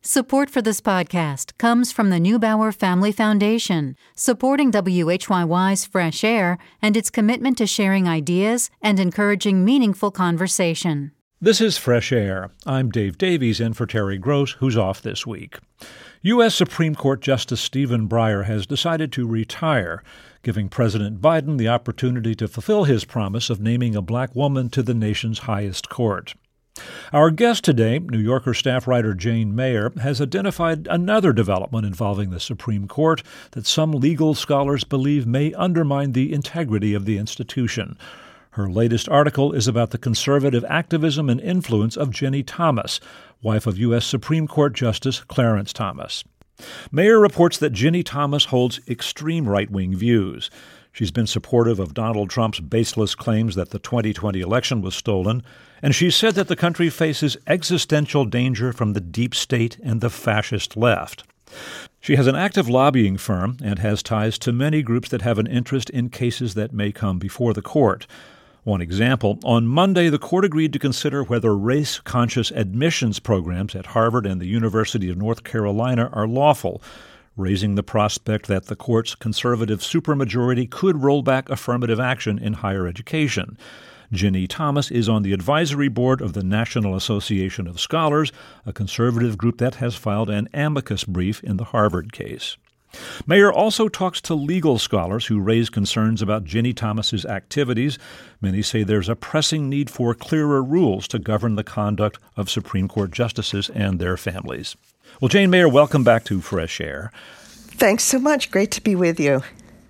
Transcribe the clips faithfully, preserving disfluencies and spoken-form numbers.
Support for this podcast comes from the Neubauer Family Foundation, supporting W H Y Y's Fresh Air and its commitment to sharing ideas and encouraging meaningful conversation. This is Fresh Air. I'm Dave Davies, in for Terry Gross, who's off this week. U S Supreme Court Justice Stephen Breyer has decided to retire, giving President Biden the opportunity to fulfill his promise of naming a black woman to the nation's highest court. Our guest today, New Yorker staff writer Jane Mayer, has identified another development involving the Supreme Court that some legal scholars believe may undermine the integrity of the institution. Her latest article is about the conservative activism and influence of Ginni Thomas, wife of U S Supreme Court Justice Clarence Thomas. Mayer reports that Ginni Thomas holds extreme right-wing views. She's been supportive of Donald Trump's baseless claims that the twenty twenty election was stolen, and she said that the country faces existential danger from the deep state and the fascist left. She has an active lobbying firm and has ties to many groups that have an interest in cases that may come before the court. One example, on Monday, the court agreed to consider whether race-conscious admissions programs at Harvard and the University of North Carolina are lawful, raising the prospect that the court's conservative supermajority could roll back affirmative action in higher education. Ginni Thomas is on the advisory board of the National Association of Scholars, a conservative group that has filed an amicus brief in the Harvard case. Mayer also talks to legal scholars who raise concerns about Ginni Thomas's activities. Many say there's a pressing need for clearer rules to govern the conduct of Supreme Court justices and their families. Well, Jane Mayer, welcome back to Fresh Air. Thanks so much. Great to be with you.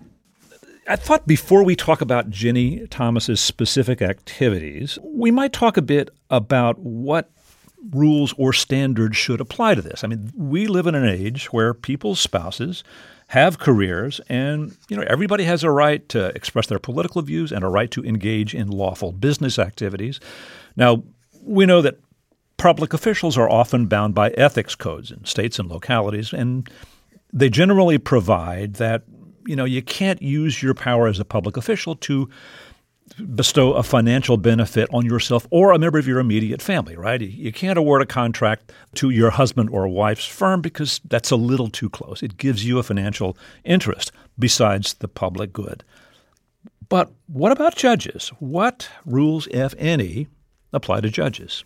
I thought before we talk about Ginni Thomas's specific activities, we might talk a bit about what rules or standards should apply to this. I mean, we live in an age where people's spouses have careers, and you know everybody has a right to express their political views and a right to engage in lawful business activities. Now, we know that public officials are often bound by ethics codes in states and localities, and they generally provide that you know you can't use your power as a public official to bestow a financial benefit on yourself or a member of your immediate family, right? You can't award a contract to your husband or wife's firm because that's a little too close. It gives you a financial interest besides the public good. But what about judges? What rules, if any, apply to judges?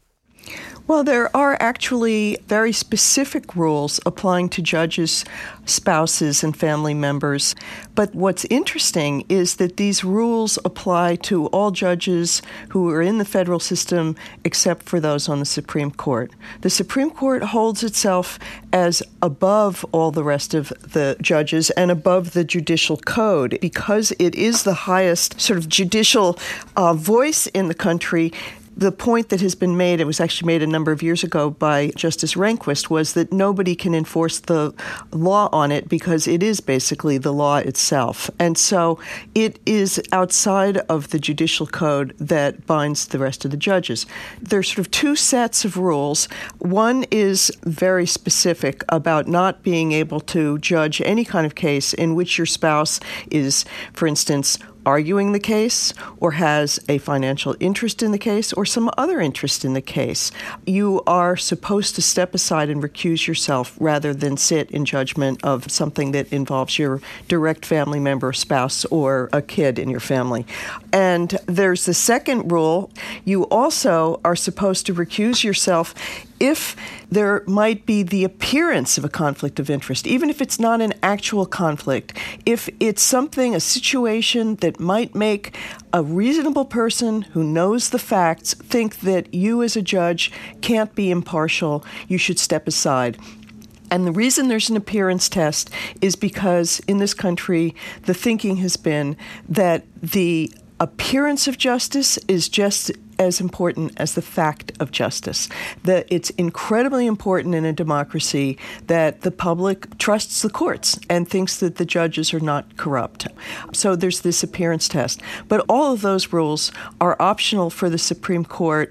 Well, there are actually very specific rules applying to judges, spouses, and family members. But what's interesting is that these rules apply to all judges who are in the federal system except for those on the Supreme Court. The Supreme Court holds itself as above all the rest of the judges and above the judicial code because it is the highest sort of judicial uh, voice in the country. The point that has been made, it was actually made a number of years ago by Justice Rehnquist, was that nobody can enforce the law on it because it is basically the law itself. And so it is outside of the judicial code that binds the rest of the judges. There's sort of two sets of rules. One is very specific about not being able to judge any kind of case in which your spouse is, for instance, arguing the case or has a financial interest in the case or some other interest in the case. You are supposed to step aside and recuse yourself rather than sit in judgment of something that involves your direct family member, spouse, or a kid in your family. And there's the second rule. You also are supposed to recuse yourself if there might be the appearance of a conflict of interest, even if it's not an actual conflict, if it's something, a situation that might make a reasonable person who knows the facts think that you as a judge can't be impartial, you should step aside. And the reason there's an appearance test is because in this country, the thinking has been that the appearance of justice is just as important as the fact of justice. That it's incredibly important in a democracy that the public trusts the courts and thinks that the judges are not corrupt. So there's this appearance test. But all of those rules are optional for the Supreme Court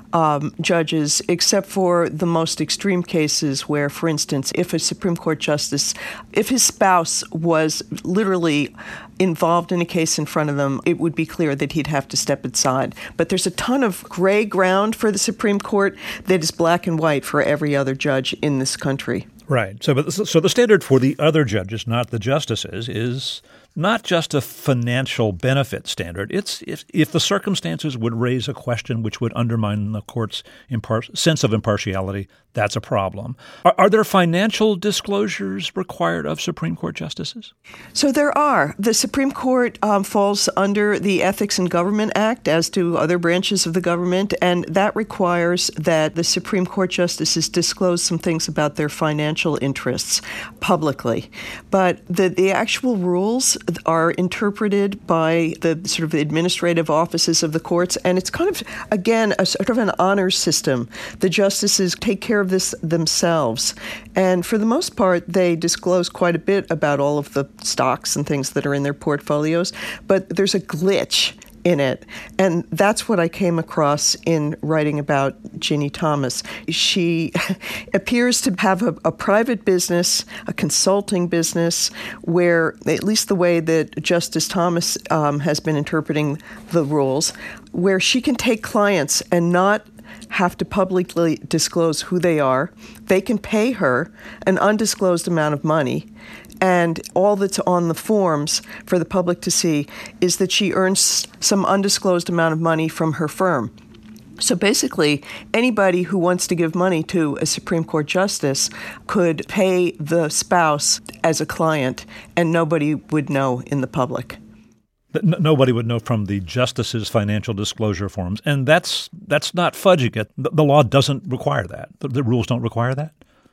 um, judges, except for the most extreme cases where, for instance, if a Supreme Court justice, if his spouse was literally involved in a case in front of them, it would be clear that he'd have to step aside. But there's a ton of gray ground for the Supreme Court that is black and white for every other judge in this country. Right. So, but, so the standard for the other judges, not the justices, is not just a financial benefit standard. It's if, if the circumstances would raise a question which would undermine the court's impar- sense of impartiality, that's a problem. Are, are there financial disclosures required of Supreme Court justices? So there are. The Supreme Court um, falls under the Ethics in Government Act, as do other branches of the government, and that requires that the Supreme Court justices disclose some things about their financial interests publicly. But the, the actual rules are interpreted by the sort of administrative offices of the courts, and it's kind of, again, a sort of an honor system. The justices take care of this themselves, and for the most part, they disclose quite a bit about all of the stocks and things that are in their portfolios, but there's a glitch in it. And that's what I came across in writing about Ginni Thomas. She appears to have a, a private business, a consulting business, where, at least the way that Justice Thomas um, has been interpreting the rules, where she can take clients and not have to publicly disclose who they are. They can pay her an undisclosed amount of money, and all that's on the forms for the public to see is that she earns some undisclosed amount of money from her firm. So basically, anybody who wants to give money to a Supreme Court justice could pay the spouse as a client, and nobody would know in the public. Nobody would know from the justices' financial disclosure forms, and that's that's not fudging it. The, the law doesn't require that. The, the rules don't require that.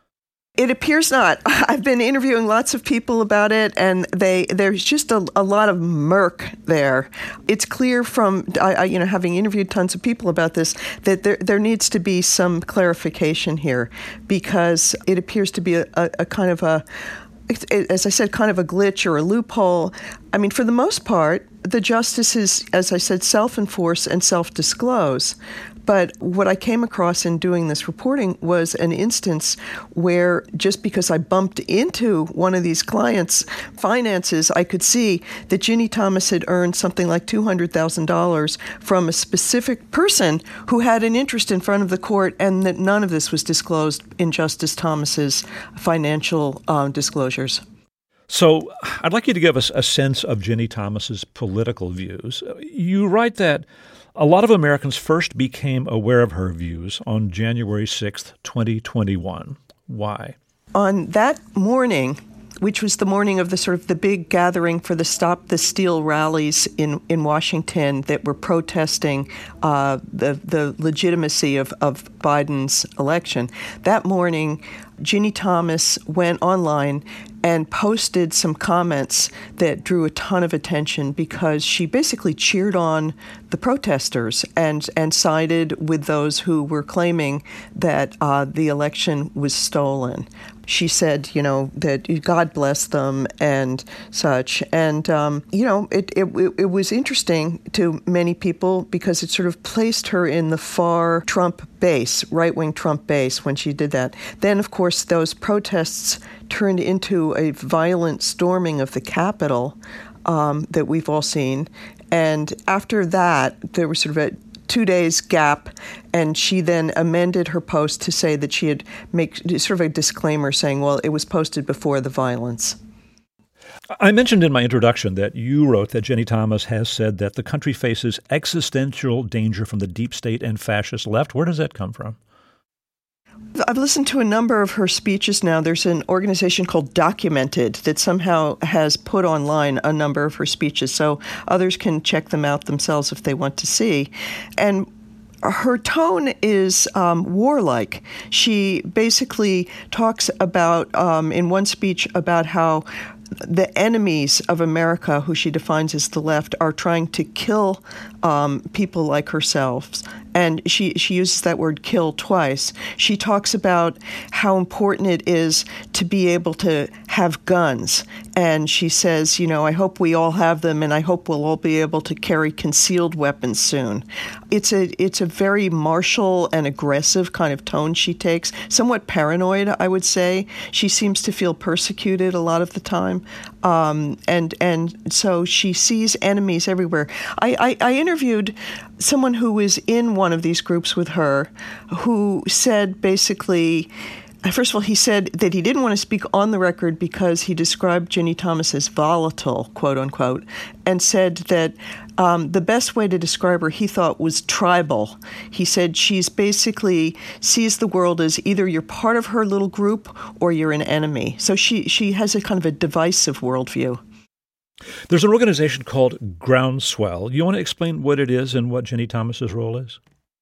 It appears not. I've been interviewing lots of people about it, and they there's just a, a lot of murk there. It's clear from I, I, you know having interviewed tons of people about this that there there needs to be some clarification here, because it appears to be a, a, a kind of a, as I said, kind of a glitch or a loophole. I mean, for the most part, the justices, as I said, self-enforce and self-disclose. But what I came across in doing this reporting was an instance where, just because I bumped into one of these clients' finances, I could see that Ginni Thomas had earned something like two hundred thousand dollars from a specific person who had an interest in front of the court, and that none of this was disclosed in Justice Thomas's financial uh, disclosures. So I'd like you to give us a sense of Ginni Thomas's political views. You write that a lot of Americans first became aware of her views on January sixth, twenty twenty-one. Why? On that morning, which was the morning of the sort of the big gathering for the Stop the Steal rallies in, in Washington that were protesting uh, the the legitimacy of, of Biden's election, that morning, Ginni Thomas went online and posted some comments that drew a ton of attention, because she basically cheered on the protesters and, and sided with those who were claiming that uh, the election was stolen. She said, you know, that God bless them and such. And, um, you know, it, it it was interesting to many people because it sort of placed her in the far Trump base, right-wing Trump base when she did that. Then, of course, those protests turned into a violent storming of the Capitol um, that we've all seen. And after that, there was sort of a two days gap, and she then amended her post to say that she had make sort of a disclaimer saying, well, it was posted before the violence. I mentioned in my introduction that you wrote that Ginni Thomas has said that the country faces existential danger from the deep state and fascist left. Where does that come from? I've listened to a number of her speeches now. There's an organization called Documented that somehow has put online a number of her speeches, so others can check them out themselves if they want to see. And her tone is um, warlike. She basically talks about, um, in one speech, about how the enemies of America, who she defines as the left, are trying to kill um, people like herself. and she, she uses that word kill twice. She talks about how important it is to be able to have guns. And she says, you know, I hope we all have them, and I hope we'll all be able to carry concealed weapons soon. It's a it's a very martial and aggressive kind of tone she takes, somewhat paranoid, I would say. She seems to feel persecuted a lot of the time, um, and and so she sees enemies everywhere. I, I, I interviewed someone who was in one of these groups with her, who said basically, first of all, he said that he didn't want to speak on the record because he described Ginny Thomas as volatile, quote unquote, and said that um, the best way to describe her, he thought, was tribal. He said she's basically sees the world as either you're part of her little group or you're an enemy. So she, she has a kind of a divisive worldview. There's an organization called Groundswell. You want to explain what it is and what Ginny Thomas's role is?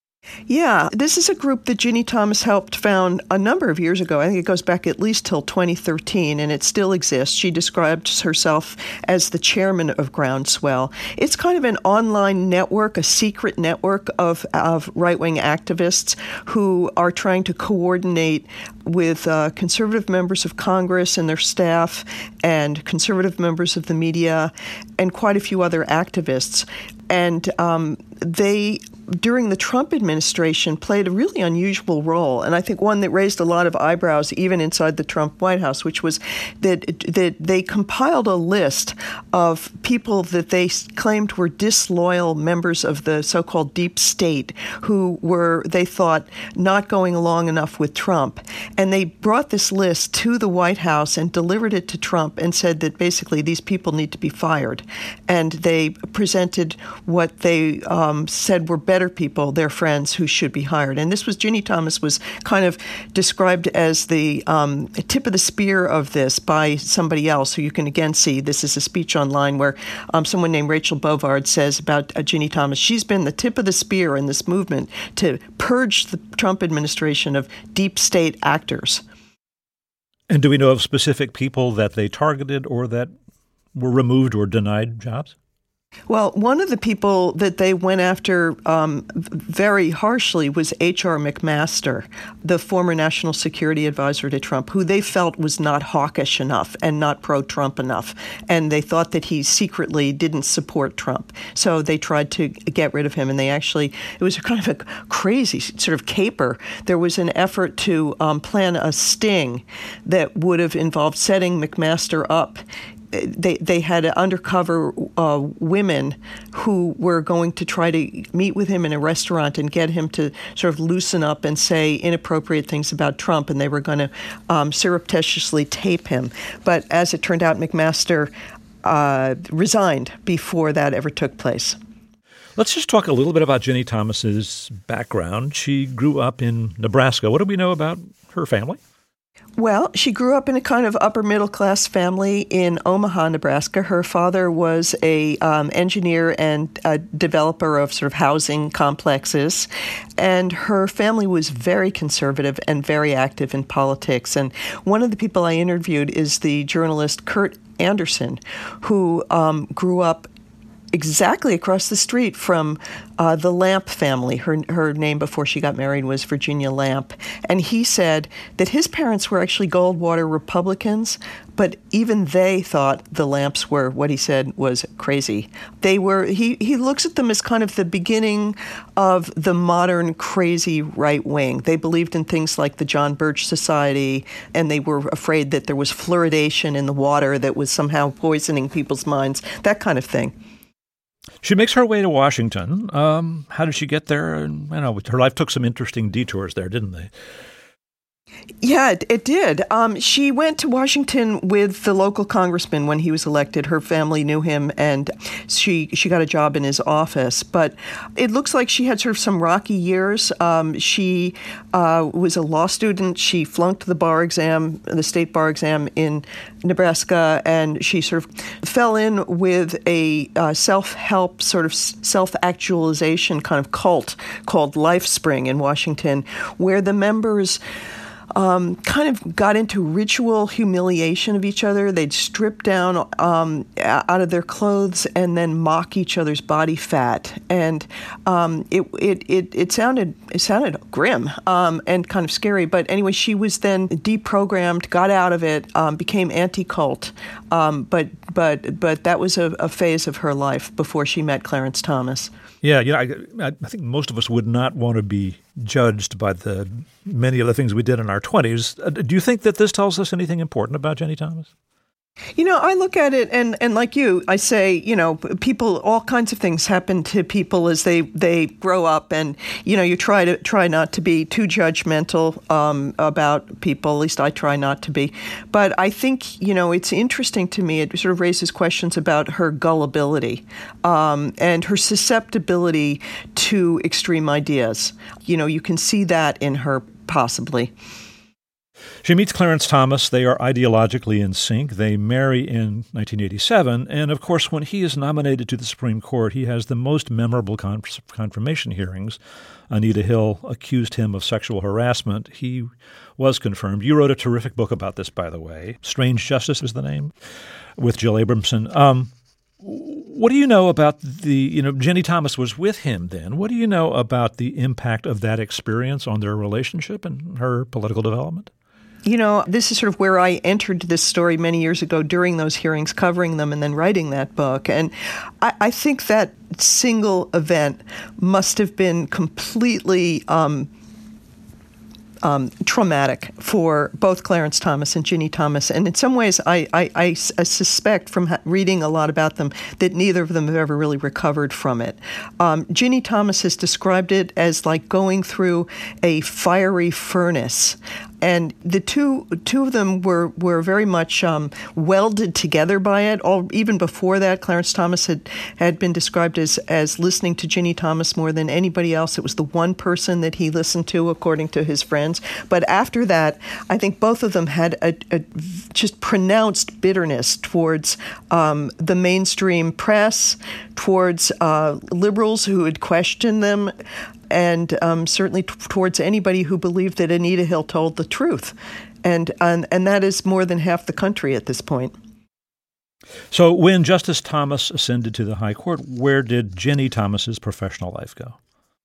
Yeah, this is a group that Ginny Thomas helped found a number of years ago. I think it goes back at least till twenty thirteen, and it still exists. She describes herself as the chairman of Groundswell. It's kind of an online network, a secret network of, of right-wing activists who are trying to coordinate with uh, conservative members of Congress and their staff and conservative members of the media and quite a few other activists. And um, they, during the Trump administration, played a really unusual role, and I think one that raised a lot of eyebrows even inside the Trump White House, which was that, that they compiled a list of people that they claimed were disloyal members of the so-called deep state who were, they thought, not going along enough with Trump. And they brought this list to the White House and delivered it to Trump and said that basically these people need to be fired. And they presented what they um, said were better people, their friends, who should be hired. And this was, Ginny Thomas was kind of described as the um, tip of the spear of this by somebody else, who you can again see. This is a speech online where um, someone named Rachel Bovard says about uh, Ginny Thomas, she's been the tip of the spear in this movement to purge the Trump administration of deep state actors. And do we know of specific people that they targeted or that were removed or denied jobs? Well, one of the people that they went after um, very harshly was H R McMaster, the former national security advisor to Trump, who they felt was not hawkish enough and not pro-Trump enough. And they thought that he secretly didn't support Trump. So they tried to get rid of him. And they actually, it was kind of a crazy sort of caper. There was an effort to um, plan a sting that would have involved setting McMaster up. They they had undercover uh, women who were going to try to meet with him in a restaurant and get him to sort of loosen up and say inappropriate things about Trump, and they were going to um, surreptitiously tape him. But as it turned out, McMaster uh, resigned before that ever took place. Let's just talk a little bit about Ginny Thomas's background. She grew up in Nebraska. What do we know about her family? Well, she grew up in a kind of upper-middle-class family in Omaha, Nebraska. Her father was a um, engineer and a developer of sort of housing complexes, and her family was very conservative and very active in politics. And one of the people I interviewed is the journalist Kurt Anderson, who um, grew up exactly across the street from uh, the Lamp family. Her her name before she got married was Virginia Lamp. And he said that his parents were actually Goldwater Republicans, but even they thought the Lamps were, what he said was crazy. They were, he, he looks at them as kind of the beginning of the modern crazy right wing. They believed in things like the John Birch Society, and they were afraid that there was fluoridation in the water that was somehow poisoning people's minds, that kind of thing. She makes her way to Washington. Um, how did she get there? And, I know her life took some interesting detours there, didn't they? Yeah, it, it did. Um, she went to Washington with the local congressman when he was elected. Her family knew him, and she she got a job in his office. But it looks like she had sort of some rocky years. Um, she uh, was a law student. She flunked the bar exam, the state bar exam in Nebraska, and she sort of fell in with a uh, self-help, sort of self-actualization kind of cult called LifeSpring in Washington, where the members um, kind of got into ritual humiliation of each other. They'd strip down um, out of their clothes and then mock each other's body fat, and um, it, it it it sounded it sounded grim um, and kind of scary. But anyway, she was then deprogrammed, got out of it, um, became anti-cult. Um, but but but that was a, a phase of her life before she met Clarence Thomas. Yeah, you know, I, I think most of us would not want to be judged by the many of the things we did in our twenties. Uh, do you think that this tells us anything important about Jenny Thomas? You know, I look at it and, and like you, I say, you know, people, all kinds of things happen to people as they, they grow up, and, you know, you try to try not to be too judgmental um, about people. At least I try not to be. But I think, you know, it's interesting to me. It sort of raises questions about her gullibility um, and her susceptibility to extreme ideas. You know, you can see that in her possibly. She meets Clarence Thomas. They are ideologically in sync. They marry in nineteen eighty-seven. And, of course, when he is nominated to the Supreme Court, he has the most memorable con- confirmation hearings. Anita Hill accused him of sexual harassment. He was confirmed. You wrote a terrific book about this, by the way. Strange Justice is the name, with Jill Abramson. Um, what do you know about the, you know, Jenny Thomas was with him then. What do you know about the impact of that experience on their relationship and her political development? You know, this is sort of where I entered this story many years ago during those hearings, covering them and then writing that book. And I, I think that single event must have been completely um, um, traumatic for both Clarence Thomas and Ginny Thomas. And in some ways, I, I, I, I suspect from ha- reading a lot about them that neither of them have ever really recovered from it. Um, Ginny Thomas has described it as like going through a fiery furnace. And the two two of them were were very much um, welded together by it. All even before that, Clarence Thomas had, had been described as as listening to Ginny Thomas more than anybody else. It was the one person that he listened to, according to his friends. But after that, I think both of them had a, a just pronounced bitterness towards um, the mainstream press, towards uh, liberals who had questioned them, and um, certainly t- towards anybody who believed that Anita Hill told the truth. And, and and that is more than half the country at this point. So when Justice Thomas ascended to the High Court, where did Jenny Thomas's professional life go?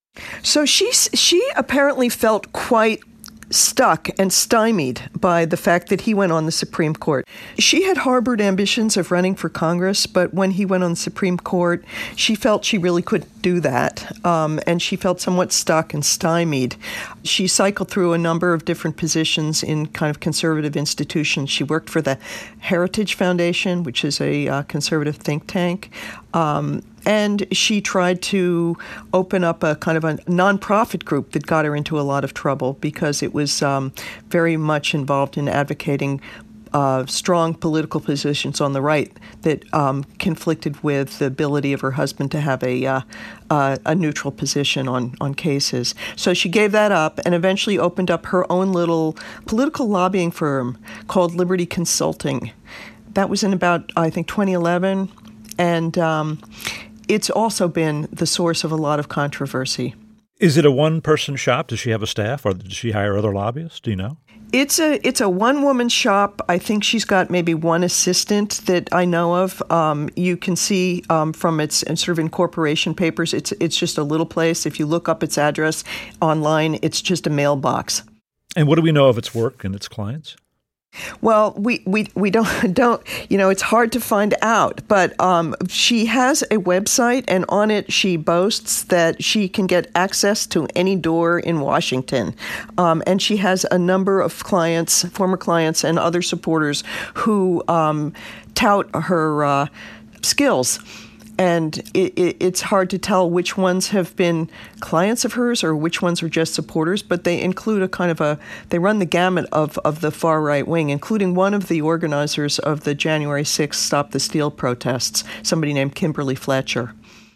So she, she apparently felt quite stuck and stymied by the fact that he went on the Supreme Court. She had harbored ambitions of running for Congress, but when he went on the Supreme Court, she felt she really couldn't do that, um, and she felt somewhat stuck and stymied. She cycled through a number of different positions in kind of conservative institutions. She worked for the Heritage Foundation, which is a uh, conservative think tank. Um, And she tried to open up a kind of a nonprofit group that got her into a lot of trouble because it was um, very much involved in advocating uh, strong political positions on the right that um, conflicted with the ability of her husband to have a uh, uh, a neutral position on, on cases. So she gave that up and eventually opened up her own little political lobbying firm called Liberty Consulting. That was in about, I think, twenty eleven. And um, it's also been the source of a lot of controversy. Is it a one-person shop? Does she have a staff, or does she hire other lobbyists? Do you know? It's a it's a one-woman shop. I think she's got maybe one assistant that I know of. Um, you can see um, from its sort of incorporation papers, it's it's just a little place. If you look up its address online, it's just a mailbox. And what do we know of its work and its clients? Well, we, we, we don't, don't, you know, it's hard to find out, but um, she has a website, and on it she boasts that she can get access to any door in Washington. Um, and she has a number of clients, former clients and other supporters who um, tout her uh, skills. And it, it, it's hard to tell which ones have been clients of hers or which ones are just supporters, but they include a kind of a, they run the gamut of, of the far right wing, including one of the organizers of the January sixth Stop the Steal protests, somebody named Kimberly Fletcher.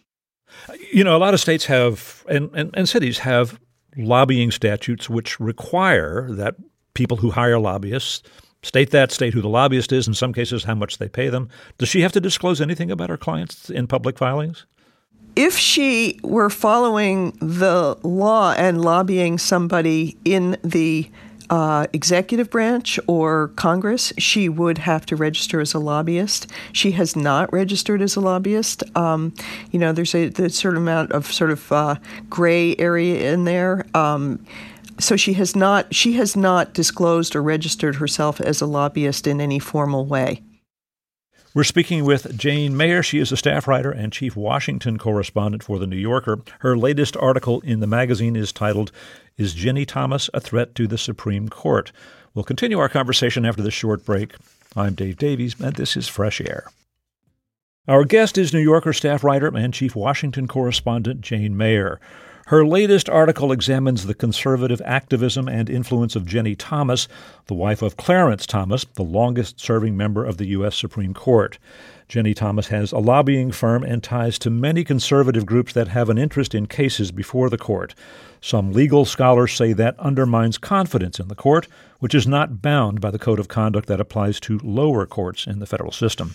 You know, a lot of states have, and, and, and cities have lobbying statutes which require that people who hire lobbyists state that, state who the lobbyist is, in some cases how much they pay them. Does she have to disclose anything about her clients in public filings? If she were following the law and lobbying somebody in the uh, executive branch or Congress, she would have to register as a lobbyist. She has not registered as a lobbyist. Um, you know, there's a, there's a certain amount of sort of uh, gray area in there. Um, so she has not she has not disclosed or registered herself as a lobbyist in any formal way. We're speaking with Jane Mayer. She is a staff writer and chief Washington correspondent for The New Yorker. Her latest article in the magazine is titled, "Is Ginny Thomas a Threat to the Supreme Court?" We'll continue our conversation after this short break. I'm Dave Davies, and this is Fresh Air. Our guest is New Yorker staff writer and chief Washington correspondent Jane Mayer. Her latest article examines the conservative activism and influence of Ginny Thomas, the wife of Clarence Thomas, the longest-serving member of the U S Supreme Court. Ginny Thomas has a lobbying firm and ties to many conservative groups that have an interest in cases before the court. Some legal scholars say that undermines confidence in the court, which is not bound by the code of conduct that applies to lower courts in the federal system.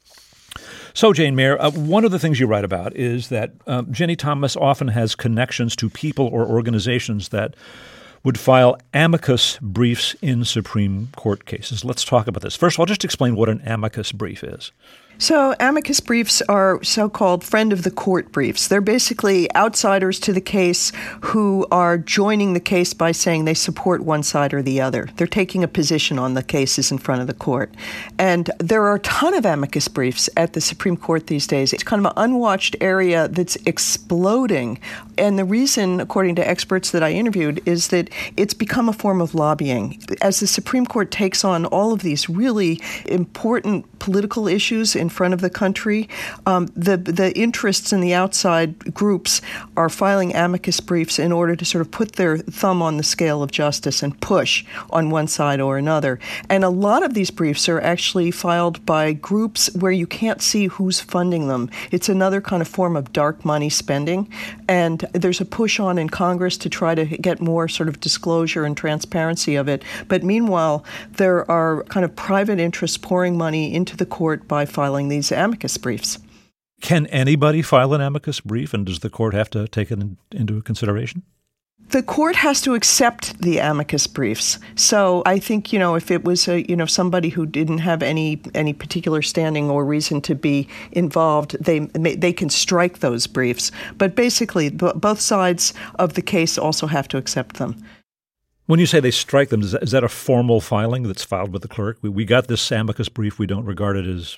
So, Jane Mayer, uh, one of the things you write about is that uh, Ginny Thomas often has connections to people or organizations that would file amicus briefs in Supreme Court cases. Let's talk about this. First of all, just explain what an amicus brief is. So amicus briefs are so-called friend of the court briefs. They're basically outsiders to the case who are joining the case by saying they support one side or the other. They're taking a position on the cases in front of the court. And there are a ton of amicus briefs at the Supreme Court these days. It's kind of an unwatched area that's exploding. And the reason, according to experts that I interviewed, is that it's become a form of lobbying. As the Supreme Court takes on all of these really important political issues in front of the country, um, the the interests in the outside groups are filing amicus briefs in order to sort of put their thumb on the scale of justice and push on one side or another. And a lot of these briefs are actually filed by groups where you can't see who's funding them. It's another kind of form of dark money spending. And there's a push on in Congress to try to get more sort of disclosure and transparency of it. But meanwhile, there are kind of private interests pouring money into the court by filing these amicus briefs. Can anybody file an amicus brief, and does the court have to take it in, into consideration? The court has to accept the amicus briefs. So I think, you know, if it was a, you know, somebody who didn't have any any particular standing or reason to be involved, they they can strike those briefs. But basically, b- both sides of the case also have to accept them. When you say they strike them, is that, is that a formal filing that's filed with the clerk? We, we got this amicus brief. We don't regard it as,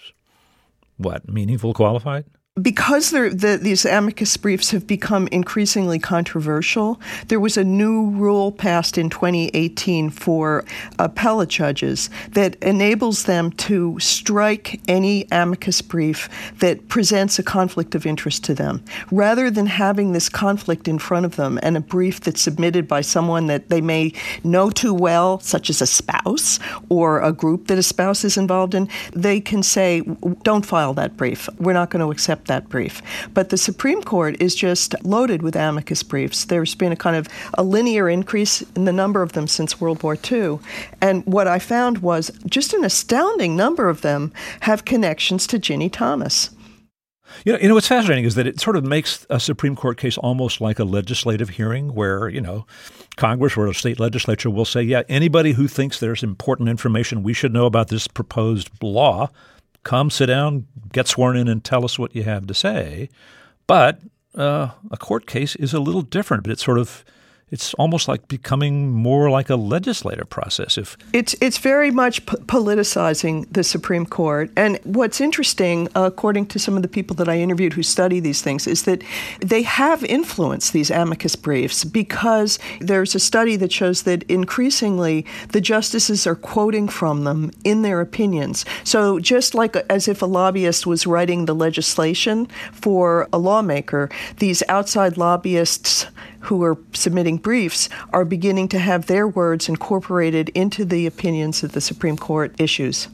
what, meaningful, qualified? Because the, these amicus briefs have become increasingly controversial, there was a new rule passed in twenty eighteen for appellate judges that enables them to strike any amicus brief that presents a conflict of interest to them. Rather than having this conflict in front of them and a brief that's submitted by someone that they may know too well, such as a spouse or a group that a spouse is involved in, they can say, don't file that brief. We're not going to accept that brief. But the Supreme Court is just loaded with amicus briefs. There's been a kind of a linear increase in the number of them since World War Two. And what I found was just an astounding number of them have connections to Ginny Thomas. You know, you know, what's fascinating is that it sort of makes a Supreme Court case almost like a legislative hearing where, you know, Congress or a state legislature will say, yeah, anybody who thinks there's important information we should know about this proposed law, come sit down, get sworn in, and tell us what you have to say. But uh, a court case is a little different, but it's sort of it's almost like becoming more like a legislative process. If It's it's very much p- politicizing the Supreme Court. And what's interesting, uh, according to some of the people that I interviewed who study these things, is that they have influenced these amicus briefs because there's a study that shows that increasingly the justices are quoting from them in their opinions. So just like a, as if a lobbyist was writing the legislation for a lawmaker, these outside lobbyists who are submitting briefs are beginning to have their words incorporated into the opinions that the Supreme Court issues.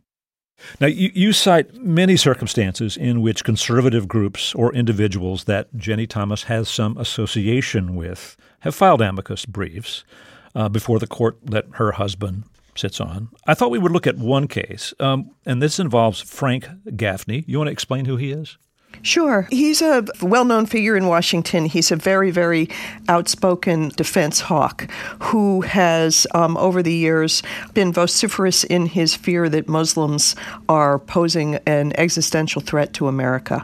Now, you, you cite many circumstances in which conservative groups or individuals that Ginny Thomas has some association with have filed amicus briefs uh, before the court that her husband sits on. I thought we would look at one case, um, and this involves Frank Gaffney. You want to explain who he is? Sure. He's a well-known figure in Washington. He's a very, very outspoken defense hawk who has, um, over the years, been vociferous in his fear that Muslims are posing an existential threat to America.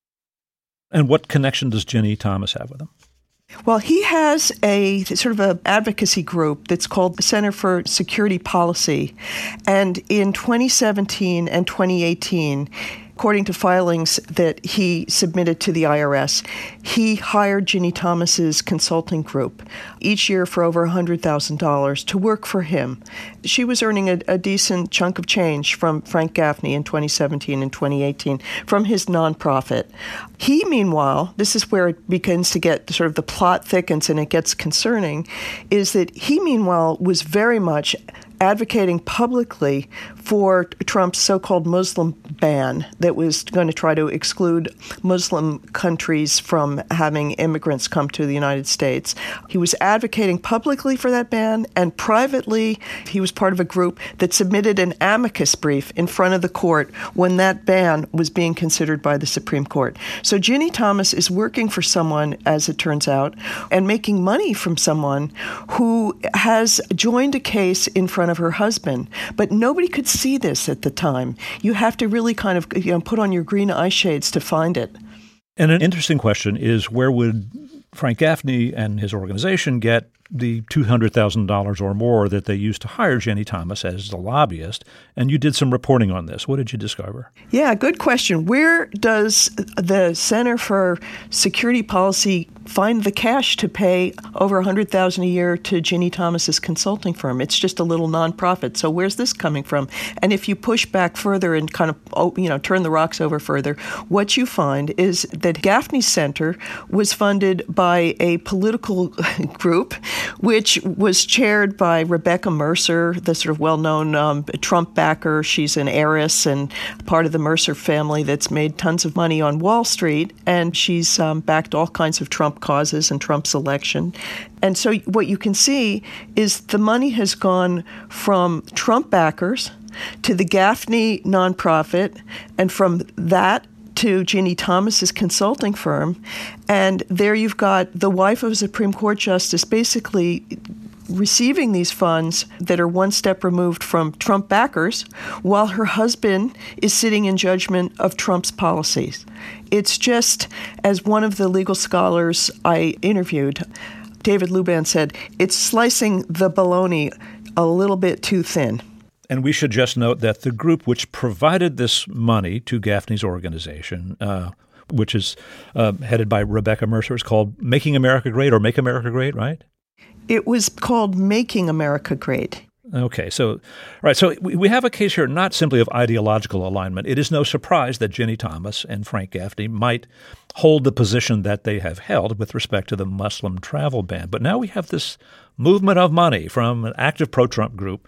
And what connection does Ginny Thomas have with him? Well, he has a sort of an advocacy group that's called the Center for Security Policy. And in twenty seventeen and twenty eighteen, according to filings that he submitted to the I R S, he hired Ginny Thomas's consulting group each year for over one hundred thousand dollars to work for him. She was earning a, a decent chunk of change from Frank Gaffney in twenty seventeen and twenty eighteen from his nonprofit. He, meanwhile, this is where it begins to get sort of the plot thickens and it gets concerning, is that he, meanwhile, was very much advocating publicly for Trump's so-called Muslim ban that was going to try to exclude Muslim countries from having immigrants come to the United States. He was advocating publicly for that ban, and privately he was part of a group that submitted an amicus brief in front of the court when that ban was being considered by the Supreme Court. So Ginny Thomas is working for someone, as it turns out, and making money from someone who has joined a case in front of her husband. But nobody could see this at the time. You have to really kind of, you know, put on your green eye shades to find it. And an interesting question is, where would Frank Gaffney and his organization get the two hundred thousand dollars or more that they used to hire Ginny Thomas as the lobbyist? And you did some reporting on this. What did you discover? Yeah, good question. Where does the Center for Security Policy find the cash to pay over one hundred thousand dollars a year to Ginny Thomas's consulting firm? It's just a little nonprofit. So where's this coming from? And if you push back further and kind of, you know, turn the rocks over further, what you find is that Gaffney Center was funded by a political group which was chaired by Rebecca Mercer, the sort of well-known um, Trump backer. She's an heiress and part of the Mercer family that's made tons of money on Wall Street, and she's um, backed all kinds of Trump causes and Trump's election. And so what you can see is the money has gone from Trump backers to the Gaffney nonprofit, and from that to Ginny Thomas's consulting firm. And there you've got the wife of a Supreme Court justice basically receiving these funds that are one step removed from Trump backers, while her husband is sitting in judgment of Trump's policies. It's just, as one of the legal scholars I interviewed, David Luban, said, it's slicing the bologna a little bit too thin. And we should just note that the group which provided this money to Gaffney's organization, uh, which is uh, headed by Rebecca Mercer, is called Making America Great, or Make America Great, right? It was called Making America Great. Okay, so right, so we, we have a case here not simply of ideological alignment. It is no surprise that Ginny Thomas and Frank Gaffney might hold the position that they have held with respect to the Muslim travel ban. But now we have this movement of money from an active pro-Trump group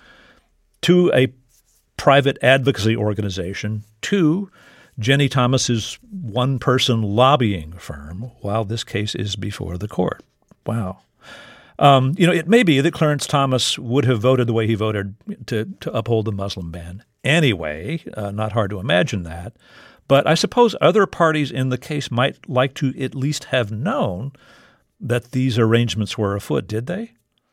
to a private advocacy organization to Ginny Thomas's one-person lobbying firm while this case is before the court. Wow. Um, you know, it may be that Clarence Thomas would have voted the way he voted to, to uphold the Muslim ban anyway. Uh, not hard to imagine that. But I suppose other parties in the case might like to at least have known that these arrangements were afoot, did they?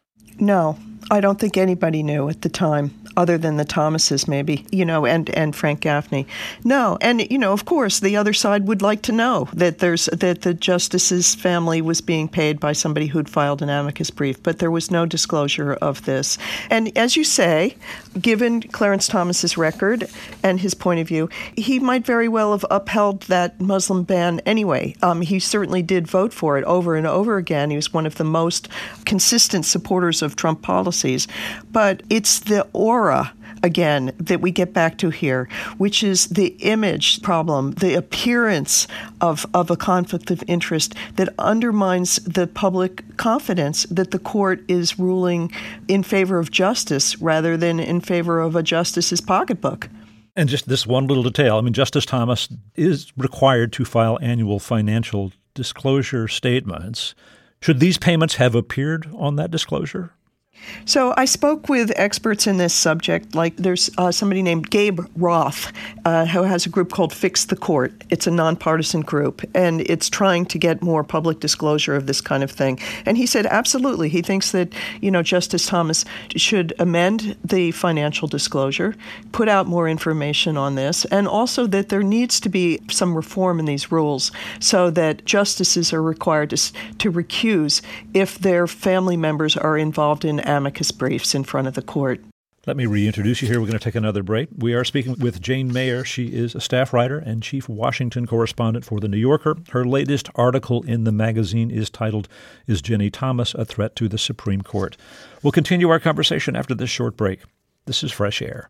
No, I don't think anybody knew at the time, other than the Thomases maybe, you know, and, and Frank Gaffney. No, and, you know, of course, the other side would like to know that there's that the justice's family was being paid by somebody who'd filed an amicus brief, but there was no disclosure of this. And as you say, given Clarence Thomas's record and his point of view, he might very well have upheld that Muslim ban anyway. Um, he certainly did vote for it over and over again. He was one of the most consistent supporters of Trump policies. But it's the aura, again, that we get back to here, which is the image problem, the appearance of, of a conflict of interest that undermines the public confidence that the court is ruling in favor of justice rather than in favor of a justice's pocketbook. And just this one little detail, I mean, Justice Thomas is required to file annual financial disclosure statements. Should these payments have appeared on that disclosure? So I spoke with experts in this subject. Like there's uh, somebody named Gabe Roth uh, who has a group called Fix the Court. It's a nonpartisan group, and it's trying to get more public disclosure of this kind of thing. And he said absolutely. He thinks that, you know, Justice Thomas should amend the financial disclosure, put out more information on this, and also that there needs to be some reform in these rules so that justices are required to, to recuse if their family members are involved in amicus briefs in front of the court. Let me reintroduce you here. We're going to take another break. We are speaking with Jane Mayer. She is a staff writer and chief Washington correspondent for The New Yorker. Her latest article in the magazine is titled, "Is Ginni Thomas a Threat to the Supreme Court?" We'll continue our conversation after this short break. This is Fresh Air.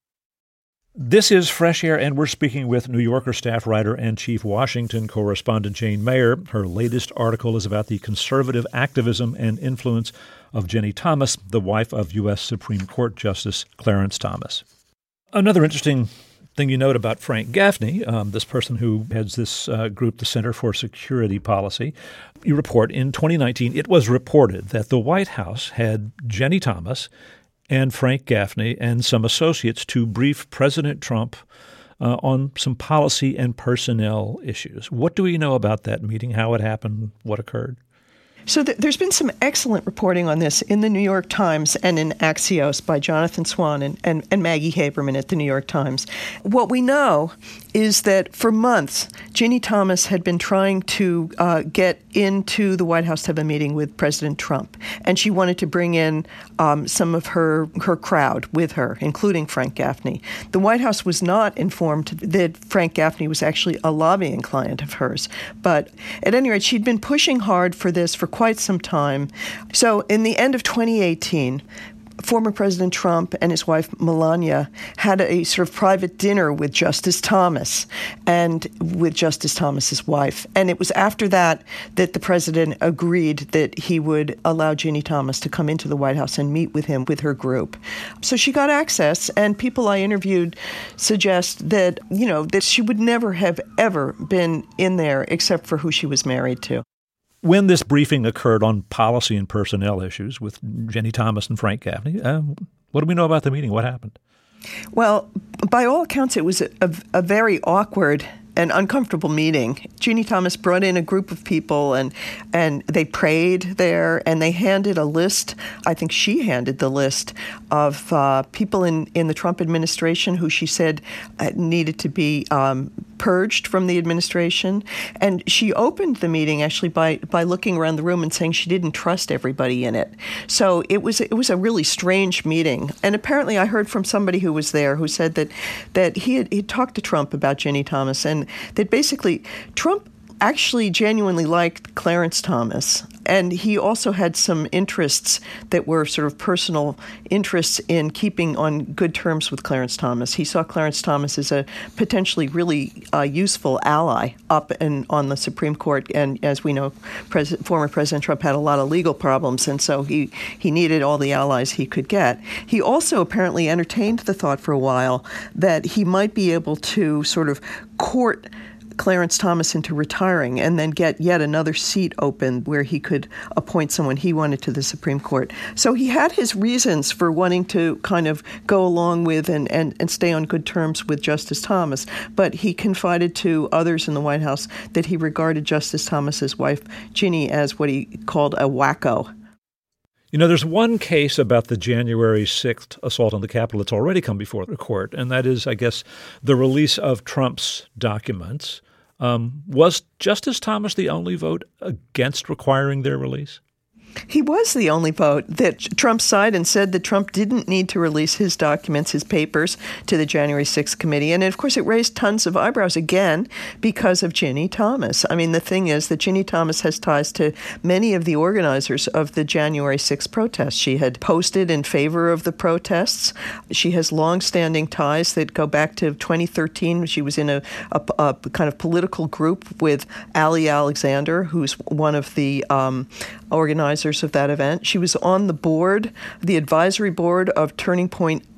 This is Fresh Air, and we're speaking with New Yorker staff writer and chief Washington correspondent Jane Mayer. Her latest article is about the conservative activism and influence of Ginni Thomas, the wife of U S Supreme Court Justice Clarence Thomas. Another interesting thing you note about Frank Gaffney, um, this person who heads this uh, group, the Center for Security Policy, you report in twenty nineteen, it was reported that the White House had Ginni Thomas and Frank Gaffney and some associates to brief President Trump uh, on some policy and personnel issues. What do we know about that meeting, how it happened, what occurred? So th- there's been some excellent reporting on this in the New York Times and in Axios by Jonathan Swan and, and, and Maggie Haberman at the New York Times. What we know is that for months, Ginni Thomas had been trying to uh, get into the White House to have a meeting with President Trump. And she wanted to bring in um, some of her, her crowd with her, including Frank Gaffney. The White House was not informed that Frank Gaffney was actually a lobbying client of hers. But at any rate, she'd been pushing hard for this for quite some time. So in the end of twenty eighteen, former President Trump and his wife Melania had a sort of private dinner with Justice Thomas and with Justice Thomas's wife. And it was after that that the president agreed that he would allow Ginni Thomas to come into the White House and meet with him with her group. So she got access, and people I interviewed suggest that, you know, that she would never have ever been in there except for who she was married to. When this briefing occurred on policy and personnel issues with Ginni Thomas and Frank Gaffney, um, what do we know about the meeting? What happened? Well, by all accounts, it was a, a, a very awkward and uncomfortable meeting. Ginni Thomas brought in a group of people, and and they prayed there, and they handed a list. I think she handed the list of uh, people in, in the Trump administration who she said needed to be um, purged from the administration. And she opened the meeting actually by, by looking around the room and saying she didn't trust everybody in it. So it was it was a really strange meeting. And apparently I heard from somebody who was there who said that that he had, he had talked to Trump about Ginni Thomas, and that basically Trump actually genuinely liked Clarence Thomas. And he also had some interests that were sort of personal interests in keeping on good terms with Clarence Thomas. He saw Clarence Thomas as a potentially really uh, useful ally up and on the Supreme Court. And as we know, Pres- former President Trump had a lot of legal problems, and so he, he needed all the allies he could get. He also apparently entertained the thought for a while that he might be able to sort of court Clarence Thomas into retiring and then get yet another seat open where he could appoint someone he wanted to the Supreme Court. So he had his reasons for wanting to kind of go along with and, and, and stay on good terms with Justice Thomas, but he confided to others in the White House that he regarded Justice Thomas's wife, Ginni, as what he called a wacko. You know, there's one case about the January sixth assault on the Capitol that's already come before the court, and that is, I guess, the release of Trump's documents. Um, was Justice Thomas the only vote against requiring their release? He was the only vote that Trump signed and said that Trump didn't need to release his documents, his papers, to the January sixth committee. And, of course, it raised tons of eyebrows again because of Ginni Thomas. I mean, the thing is that Ginni Thomas has ties to many of the organizers of the January sixth protests. She had posted in favor of the protests. She has longstanding ties that go back to twenty thirteen. She was in a, a, a kind of political group with Ali Alexander, who's one of the um, organizers of that event. She was on the board, the advisory board of Turning Point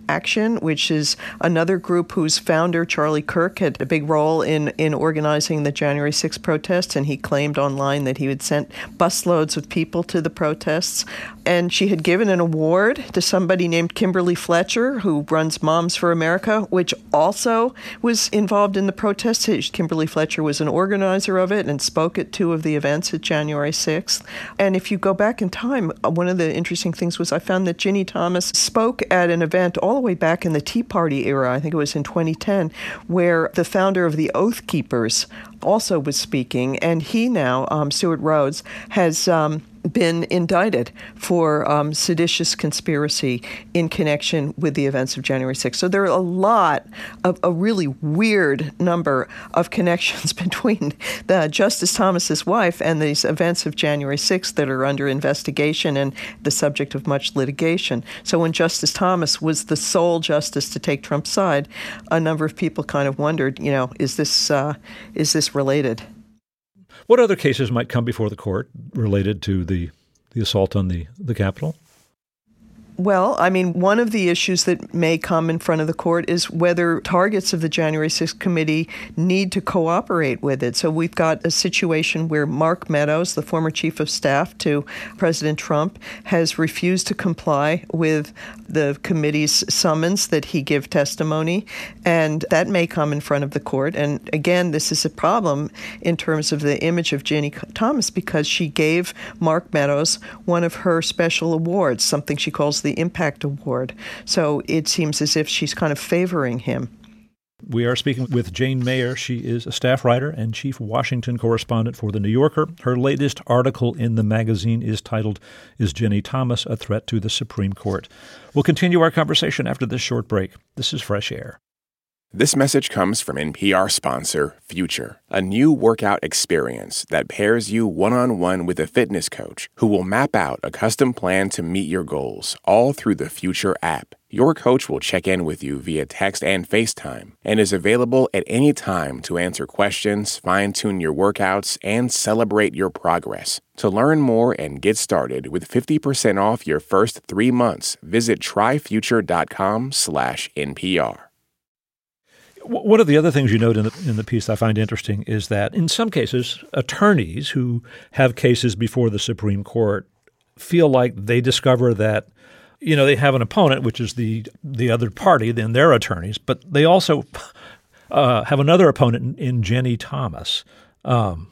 Action, which is another group whose founder, Charlie Kirk, had a big role in, in organizing the January sixth protests, and he claimed online that he had sent busloads of people to the protests. And she had given an award to somebody named Kimberly Fletcher, who runs Moms for America, which also was involved in the protests. Kimberly Fletcher was an organizer of it and spoke at two of the events at January sixth. And if you go back in time, one of the interesting things was I found that Ginny Thomas spoke at an event all the way back in the Tea Party era, I think it was in twenty ten, where the founder of the Oath Keepers also was speaking, and he now, um, Stuart Rhodes, has um, been indicted for um, seditious conspiracy in connection with the events of January sixth. So there are a lot of a really weird number of connections between the Justice Thomas's wife and these events of January sixth that are under investigation and the subject of much litigation. So when Justice Thomas was the sole justice to take Trump's side, a number of people kind of wondered, you know, is this uh, is this related? What other cases might come before the court related to the, the assault on the, the Capitol? Well, I mean, one of the issues that may come in front of the court is whether targets of the January sixth committee need to cooperate with it. So we've got a situation where Mark Meadows, the former chief of staff to President Trump, has refused to comply with the committee's summons that he give testimony, and that may come in front of the court. And again, this is a problem in terms of the image of Ginny Thomas because she gave Mark Meadows one of her special awards, something she calls the Impact Award. So it seems as if she's kind of favoring him. We are speaking with Jane Mayer. She is a staff writer and chief Washington correspondent for The New Yorker. Her latest article in the magazine is titled, "Is Ginny Thomas a Threat to the Supreme Court?" We'll continue our conversation after this short break. This is Fresh Air. This message comes from N P R sponsor Future, a new workout experience that pairs you one-on-one with a fitness coach who will map out a custom plan to meet your goals, all through the Future app. Your coach will check in with you via text and FaceTime and is available at any time to answer questions, fine-tune your workouts, and celebrate your progress. To learn more and get started with fifty percent off your first three months, visit tryfuture.com slash NPR. One of the other things you note in the, in the piece I find interesting is that in some cases, attorneys who have cases before the Supreme Court feel like they discover that, you know, they have an opponent, which is the the other party, then their attorneys, but they also uh, have another opponent in, in Ginny Thomas. Um,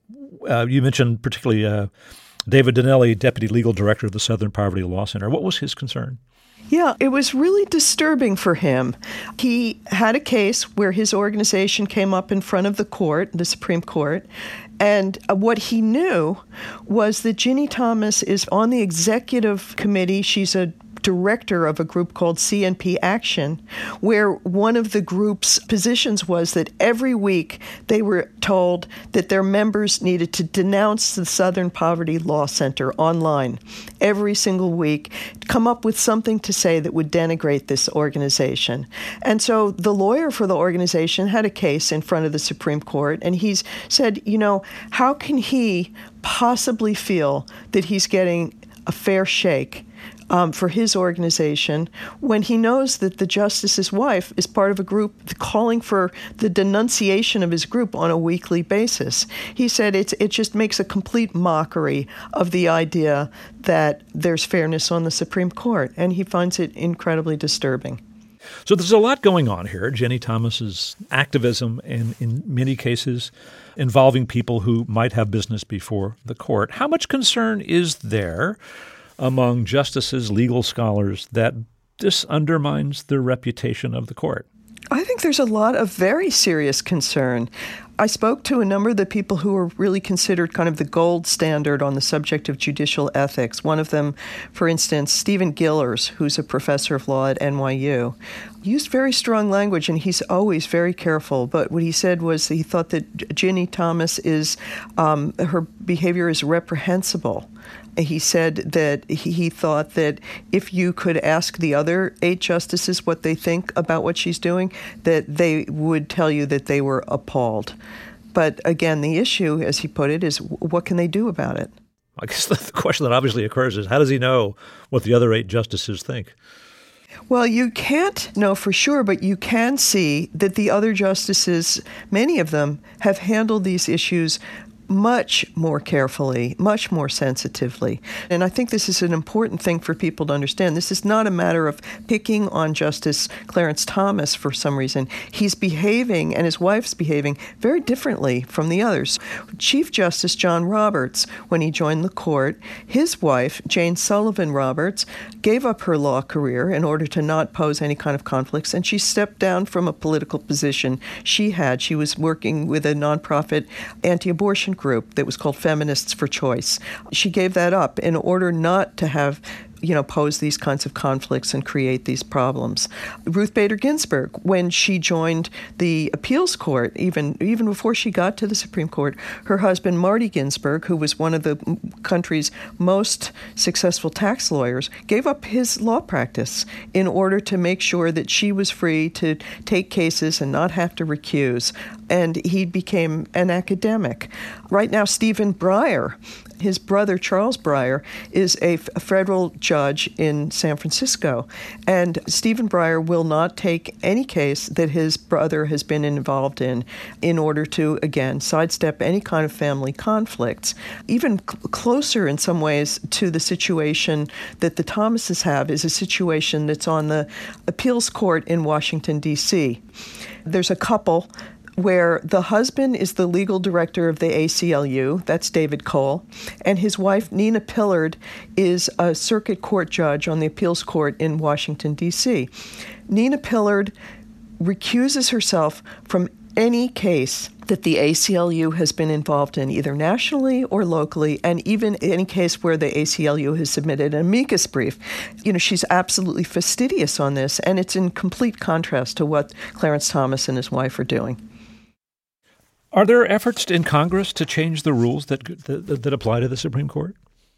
uh, you mentioned particularly uh, David Donnelly, Deputy Legal Director of the Southern Poverty Law Center. What was his concern? Yeah, it was really disturbing for him. He had a case where his organization came up in front of the court, the Supreme Court, and what he knew was that Ginny Thomas is on the executive committee. She's a director of a group called C N P Action, where one of the group's positions was that every week they were told that their members needed to denounce the Southern Poverty Law Center online every single week, come up with something to say that would denigrate this organization. And so the lawyer for the organization had a case in front of the Supreme Court, and he's said, you know, how can he possibly feel that he's getting a fair shake Um, for his organization when he knows that the justice's wife is part of a group calling for the denunciation of his group on a weekly basis. He said it's, it just makes a complete mockery of the idea that there's fairness on the Supreme Court, and he finds it incredibly disturbing. So there's a lot going on here. Ginny Thomas's activism, and in many cases involving people who might have business before the court. How much concern is there among justices, legal scholars, that this undermines the reputation of the court? I think there's a lot of very serious concern. I spoke to a number of the people who are really considered kind of the gold standard on the subject of judicial ethics. One of them, for instance, Stephen Gillers, who's a professor of law at N Y U, used very strong language, and he's always very careful. But what he said was he thought that Ginny Thomas is, um, her behavior is reprehensible. He said that he thought that if you could ask the other eight justices what they think about what she's doing, that they would tell you that they were appalled. But again, the issue, as he put it, is what can they do about it? I guess the question that obviously occurs is, how does he know what the other eight justices think? Well, you can't know for sure, but you can see that the other justices, many of them, have handled these issues much more carefully, much more sensitively. And I think this is an important thing for people to understand. This is not a matter of picking on Justice Clarence Thomas for some reason. He's behaving, and his wife's behaving, very differently from the others. Chief Justice John Roberts, when he joined the court, his wife, Jane Sullivan Roberts, gave up her law career in order to not pose any kind of conflicts, and she stepped down from a political position she had. She was working with a nonprofit anti-abortion group that was called Feminists for Choice. She gave that up in order not to have, you know, pose these kinds of conflicts and create these problems. Ruth Bader Ginsburg, when she joined the appeals court, even even before she got to the Supreme Court, her husband Marty Ginsburg, who was one of the country's most successful tax lawyers, gave up his law practice in order to make sure that she was free to take cases and not have to recuse. And he became an academic. Right now, Stephen Breyer, his brother Charles Breyer, is a, f- a federal judge in San Francisco. And Stephen Breyer will not take any case that his brother has been involved in in order to, again, sidestep any kind of family conflicts. Even c- closer in some ways to the situation that the Thomases have is a situation that's on the appeals court in Washington, D C. There's a couple where the husband is the legal director of the A C L U, that's David Cole, and his wife, Nina Pillard, is a circuit court judge on the appeals court in Washington, D C. Nina Pillard recuses herself from any case that the A C L U has been involved in, either nationally or locally, and even any case where the A C L U has submitted an amicus brief. You know, she's absolutely fastidious on this, and it's in complete contrast to what Clarence Thomas and his wife are doing. Are there efforts in Congress to change the rules that that, that apply to the Supreme Court?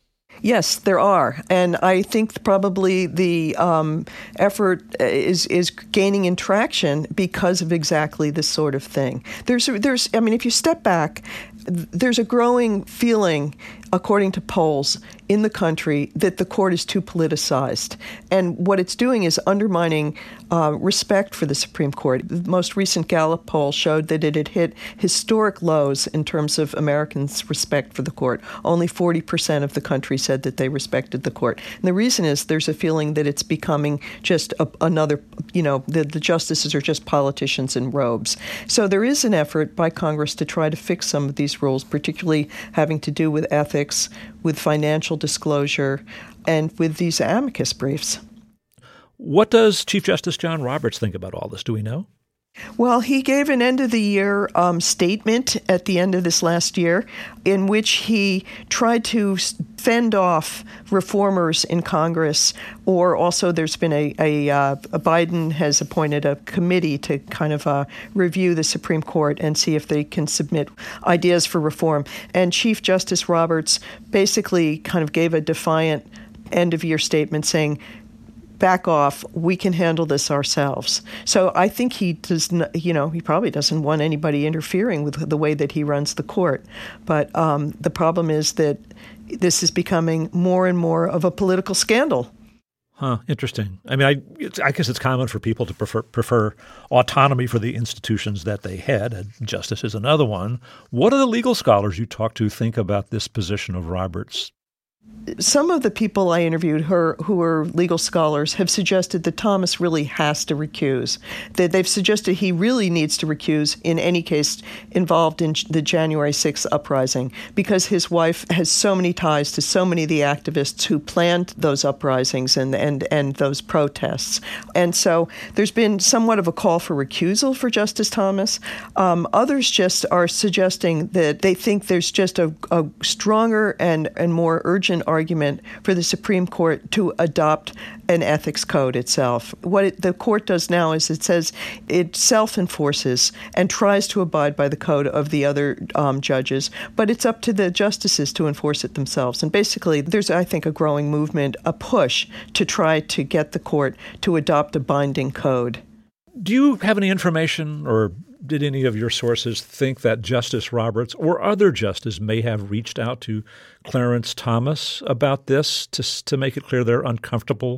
Yes, there are, and I think probably the um, effort is is gaining in traction because of exactly this sort of thing. There's there's I mean, if you step back, there's a growing feeling, according to polls in the country, that the court is too politicized. And what it's doing is undermining uh, respect for the Supreme Court. The most recent Gallup poll showed that it had hit historic lows in terms of Americans' respect for the court. Only forty percent of the country said that they respected the court. And the reason is there's a feeling that it's becoming just a, another, you know, the, the justices are just politicians in robes. So there is an effort by Congress to try to fix some of these rules, particularly having to do with ethics, with financial disclosure, and with these amicus briefs. What does Chief Justice John Roberts think about all this? Do we know? Well, he gave an end-of-the-year um, statement at the end of this last year in which he tried to fend off reformers in Congress, or also there's been a, a, uh, a Biden has appointed a committee to kind of uh, review the Supreme Court and see if they can submit ideas for reform. And Chief Justice Roberts basically kind of gave a defiant end-of-year statement saying, back off, we can handle this ourselves. So I think he does not, you know, he probably doesn't want anybody interfering with the way that he runs the court. But um, the problem is that this is becoming more and more of a political scandal. Huh, interesting. I mean, I it's, I guess it's common for people to prefer prefer autonomy for the institutions that they head, and justice is another one. What do the legal scholars you talk to think about this position of Roberts? Some of the people I interviewed who, who are legal scholars have suggested that Thomas really has to recuse, that they've suggested he really needs to recuse in any case involved in the January sixth uprising, because his wife has so many ties to so many of the activists who planned those uprisings and, and, and those protests. And so there's been somewhat of a call for recusal for Justice Thomas. Um, others just are suggesting that they think there's just a, a stronger and, and more urgent argument for the Supreme Court to adopt an ethics code itself. What it, the court does now is it says it self-enforces and tries to abide by the code of the other um, judges, but it's up to the justices to enforce it themselves. And basically, there's, I think, a growing movement, a push to try to get the court to adopt a binding code. Do you have any information, or did any of your sources think that Justice Roberts or other justices may have reached out to Clarence Thomas about this to to make it clear they're uncomfortable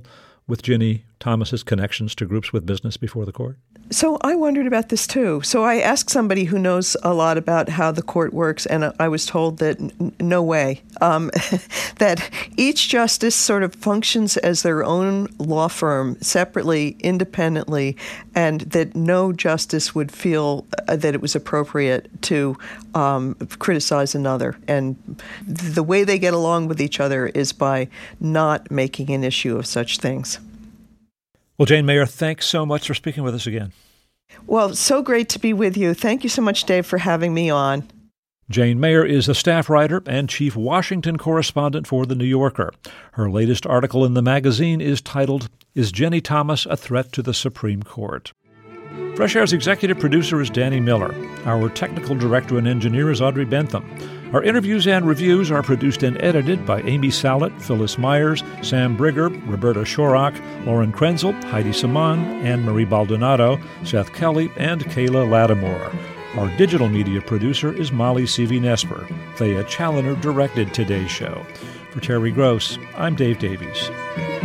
with Ginny Thomas's connections to groups with business before the court? So I wondered about this too. So I asked somebody who knows a lot about how the court works, and I was told that n- no way. Um, that each justice sort of functions as their own law firm, separately, independently, and that no justice would feel uh, that it was appropriate to um, criticize another. And the way they get along with each other is by not making an issue of such things. Well, Jane Mayer, thanks so much for speaking with us again. Well, so great to be with you. Thank you so much, Dave, for having me on. Jane Mayer is a staff writer and chief Washington correspondent for The New Yorker. Her latest article in the magazine is titled, "Is Ginny Thomas a Threat to the Supreme Court?" Fresh Air's executive producer is Danny Miller. Our technical director and engineer is Audrey Bentham. Our interviews and reviews are produced and edited by Amy Sallett, Phyllis Myers, Sam Brigger, Roberta Shorrock, Lauren Krenzel, Heidi Saman, Anne-Marie Baldonado, Seth Kelly, and Kayla Lattimore. Our digital media producer is Molly Seavy-Nesper. Thea Challoner directed today's show. For Terry Gross, I'm Dave Davies.